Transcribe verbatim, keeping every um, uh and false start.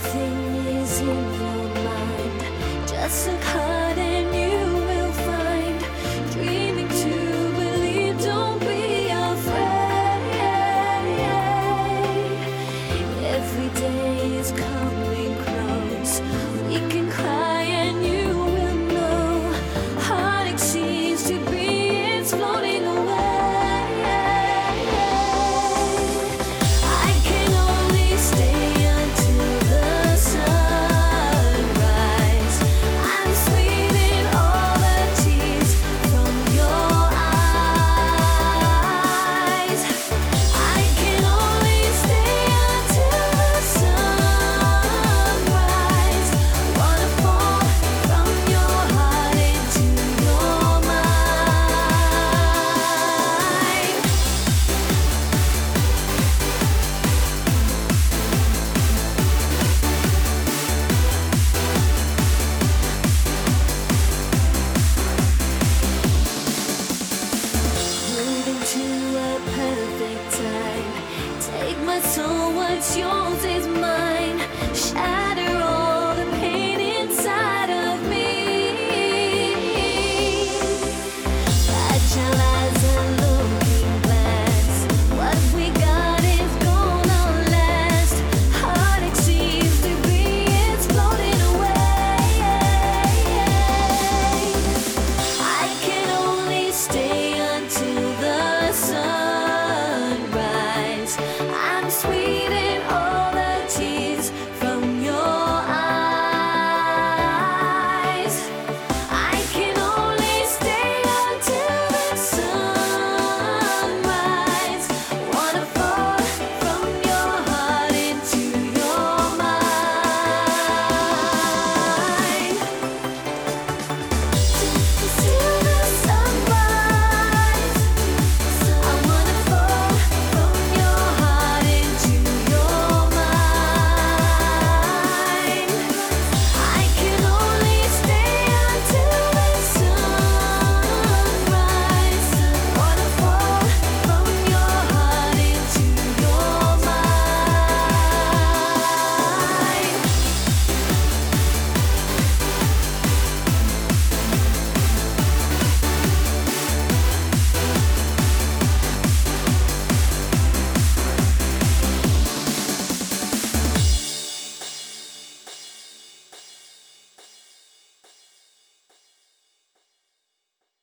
Everything is in your mind. Just look hard and you will find. Dreaming to believe, don't be afraid. Every day is coming close. We can cry and you will know. Heartache seems to be, it's floating away. I can only stay until the sunrise. I'm sweeping all the tears from your eyes. I can only stay until the sunrise. Wanna fall from your heart into your mind. Moving to a perfect time. Take my soul, what's yours is mine. Shatter